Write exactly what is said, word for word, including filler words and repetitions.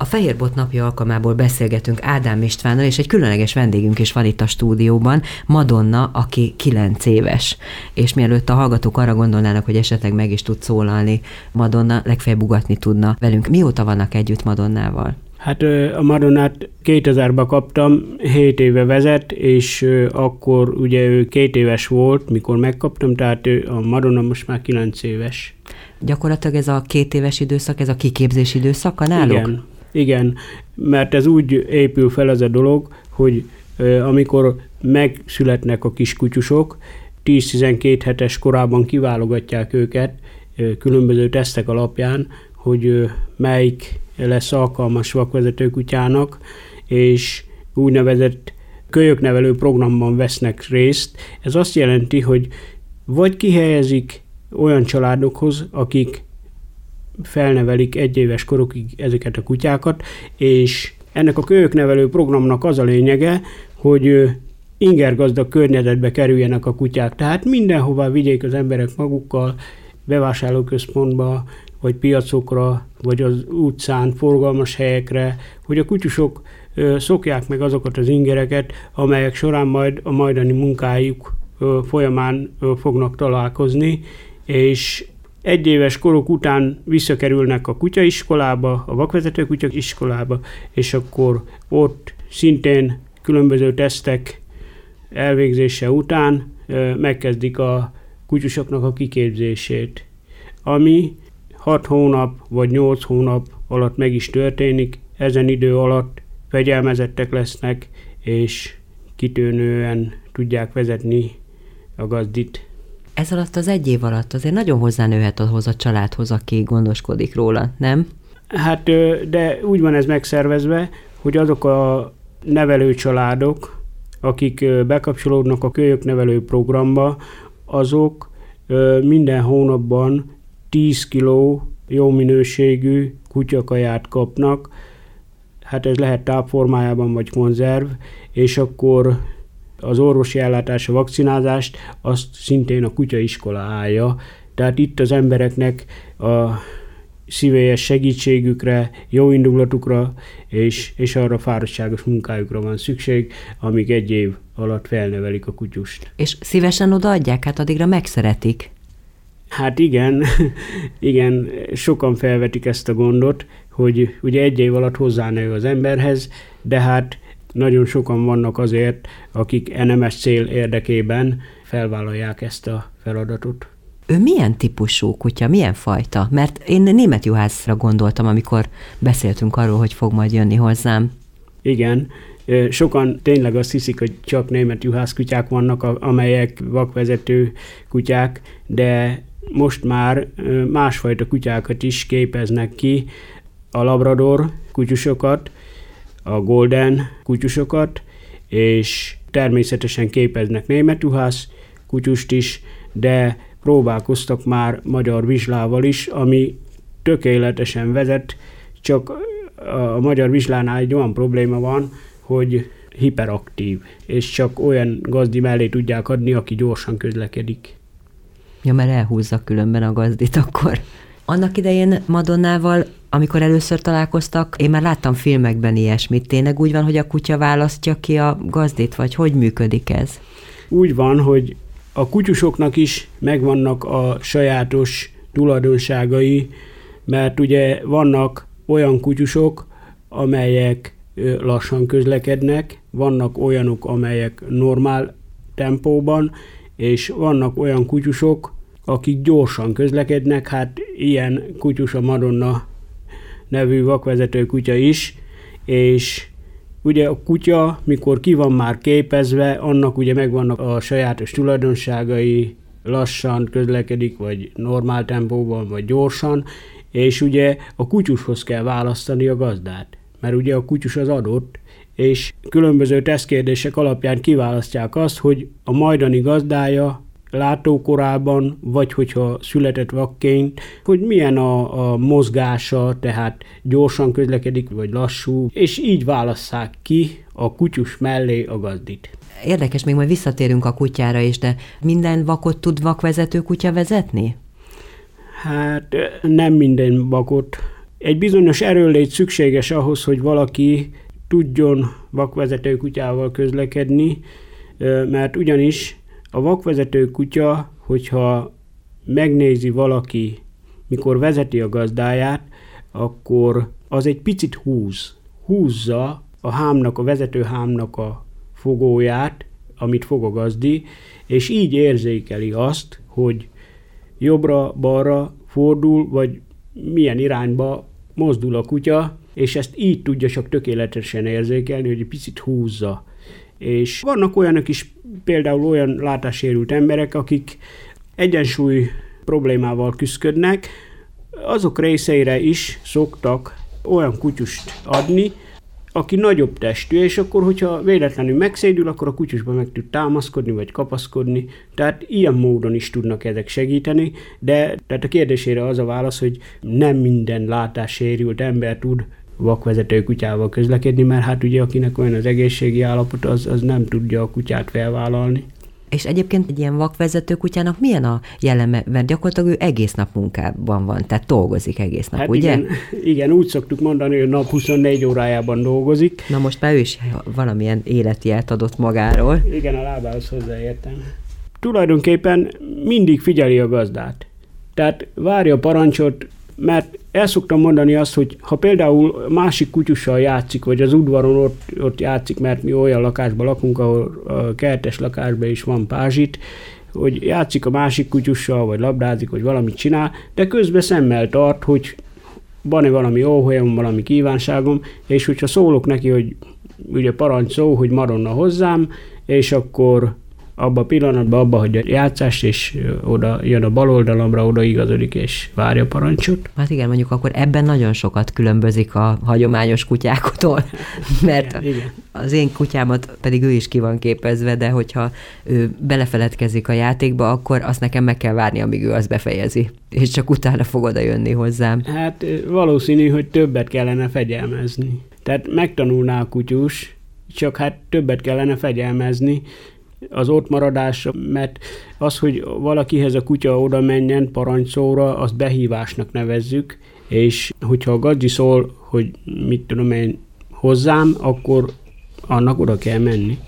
Fehérbot napja alkalmából beszélgetünk Ádám Istvánnal, és egy különleges vendégünk is van itt a stúdióban, Madonna, aki kilenc éves. És mielőtt a hallgatók arra gondolnának, hogy esetleg meg is tud szólalni, Madonna legfeljebb ugatni tudna velünk. Mióta vannak együtt Madonnával? Hát a Madonnát kétezerben kaptam, hét éve vezet, és akkor ugye ő két éves volt, mikor megkaptam, tehát a Madonna most már kilenc éves. Gyakorlatilag ez a két éves időszak, ez a kiképzés időszaka náluk? Igen, igen, mert ez úgy épül fel ez a dolog, hogy amikor megszületnek a kiskutyusok, tíz-tizenkét hetes korában kiválogatják őket különböző tesztek alapján, hogy melyik lesz alkalmas vakvezető kutyának, és úgynevezett kölyöknevelő programban vesznek részt. Ez azt jelenti, hogy vagy kihelyezik olyan családokhoz, akik felnevelik egy éves korukig ezeket a kutyákat, és ennek a kölyöknevelő programnak az a lényege, hogy ingergazdag környezetbe kerüljenek a kutyák. Tehát mindenhová vigyék az emberek magukkal, bevásárlóközpontba, vagy piacokra, vagy az utcán, forgalmas helyekre, hogy a kutyusok ö, szokják meg azokat az ingereket, amelyek során majd a majdani munkájuk ö, folyamán ö, fognak találkozni, és egy éves koruk után visszakerülnek a kutyaiskolába, a vakvezető kutyaiskolába, és akkor ott szintén különböző tesztek elvégzése után ö, megkezdik a kutyusoknak a kiképzését, ami hat hónap vagy nyolc hónap alatt meg is történik, ezen idő alatt fegyelmezettek lesznek, és kitűnően tudják vezetni a gazdit. Ez alatt az egy év alatt azért nagyon hozzánőhet ahhoz a családhoz, aki gondoskodik róla, nem? Hát, de úgy van ez megszervezve, hogy azok a nevelőcsaládok, akik bekapcsolódnak a kölyöknevelő programba, azok minden hónapban tíz kiló jó minőségű kutyakaját kapnak, hát ez lehet tápformájában vagy konzerv, és akkor az orvosi ellátás, a vakcinázást azt szintén a kutyaiskola állja. Tehát itt az embereknek a szívélyes segítségükre, jó indulatukra és, és arra fáradtságos munkájukra van szükség, amíg egy év alatt felnevelik a kutyust. És szívesen odaadják? Hát addigra megszeretik. Hát igen, igen, sokan felvetik ezt a gondot, hogy ugye egy év alatt hozzánő az emberhez, de hát nagyon sokan vannak azért, akik nemes cél érdekében felvállalják ezt a feladatot. Ő milyen típusú kutya, milyen fajta? Mert én német juhászra gondoltam, amikor beszéltünk arról, hogy fog majd jönni hozzám. Igen, sokan tényleg azt hiszik, hogy csak német juhászkutyák vannak, amelyek vakvezető kutyák, de most már másfajta kutyákat is képeznek ki, a labrador kutyusokat, a golden kutyusokat, és természetesen képeznek német juhász kutyust is, de próbálkoztak már magyar vizslával is, ami tökéletesen vezet, csak a magyar vizslánál egy olyan probléma van, hogy hiperaktív, és csak olyan gazdi mellé tudják adni, aki gyorsan közlekedik. Ja, mert elhúzza különben a gazdit akkor. Annak idején Madonnával, amikor először találkoztak, én már láttam filmekben ilyesmit. Tényleg úgy van, hogy a kutya választja ki a gazdit, vagy hogy működik ez? Úgy van, hogy a kutyusoknak is megvannak a sajátos tulajdonságai, mert ugye vannak olyan kutyusok, amelyek lassan közlekednek, vannak olyanok, amelyek normál tempóban, és vannak olyan kutyusok, akik gyorsan közlekednek, hát ilyen kutyus a Madonna nevű vakvezető kutya is, és ugye a kutya, mikor ki van már képezve, annak ugye megvannak a sajátos tulajdonságai, lassan közlekedik, vagy normál tempóban, vagy gyorsan, és ugye a kutyushoz kell választani a gazdát, mert ugye a kutyus az adott, és különböző tesztkérdések alapján kiválasztják azt, hogy a majdani gazdája látókorában, vagy hogyha született vakként, hogy milyen a, a mozgása, tehát gyorsan közlekedik, vagy lassú, és így válasszák ki a kutyus mellé a gazdit. Érdekes, még majd visszatérünk a kutyára is, de minden vakot tud vakvezető kutya vezetni? Hát nem minden vakot Egy bizonyos erőllét szükséges ahhoz, hogy valaki tudjon vakvezető kutyával közlekedni, mert ugyanis a vakvezető kutya, hogyha megnézi valaki, mikor vezeti a gazdáját, akkor az egy picit húz. Húzza a hámnak, a vezető hámnak a fogóját, amit fog a gazdi, és így érzékeli azt, hogy jobbra-balra fordul, vagy milyen irányba mozdul a kutya, és ezt így tudja csak tökéletesen érzékelni, hogy egy picit húzza. És vannak olyanok is, például olyan látássérült emberek, akik egyensúly problémával küzdködnek, azok részeire is szoktak olyan kutyust adni, aki nagyobb testű, és akkor, hogyha véletlenül megszédül, akkor a kutyusba meg tud támaszkodni, vagy kapaszkodni, tehát ilyen módon is tudnak ezek segíteni, de tehát a kérdésére az a válasz, hogy nem minden látássérült ember tud vakvezető kutyával közlekedni, mert hát ugye akinek olyan az egészségi állapot, az, az nem tudja a kutyát felvállalni. És egyébként egy ilyen vakvezető kutyának milyen a jelleme? Mert gyakorlatilag ő egész nap munkában van, tehát dolgozik egész nap, hát ugye? Igen, igen, úgy szoktuk mondani, hogy nap huszonnégy órájában dolgozik. Na most már ő is valamilyen életjelt adott magáról. Igen, a lábához hozzáértem. Tulajdonképpen mindig figyeli a gazdát. Tehát várja a parancsot, mert el szoktam mondani azt, hogy ha például másik kutyussal játszik, vagy az udvaron ott, ott játszik, mert mi olyan lakásban lakunk, ahol a kertes lakásban is van pázsit, hogy játszik a másik kutyussal, vagy labdázik, vagy valamit csinál, de közben szemmel tart, hogy van-e valami óhajom, valami kívánságom, és hogyha szólok neki, hogy ugye parancs szó, hogy maronna hozzám, és akkor abban a pillanatban abba hagyja a játszást, és oda jön a bal oldalamra, oda igazodik, és várja a parancsot. Hát igen, mondjuk akkor ebben nagyon sokat különbözik a hagyományos kutyáktól, mert igen, igen. Az én kutyámat pedig ő is ki van képezve, de hogyha ő belefeledkezik a játékba, akkor azt nekem meg kell várni, amíg ő azt befejezi, és csak utána fog oda jönni hozzám. Hát valószínű, hogy többet kellene fegyelmezni. Tehát megtanulná a kutyus, csak hát többet kellene fegyelmezni, az ott maradás, mert az, hogy valakihez a kutya oda menjen parancsszóra, azt behívásnak nevezzük, és hogyha a gazdi szól, hogy mit tudom én hozzám, akkor annak oda kell menni.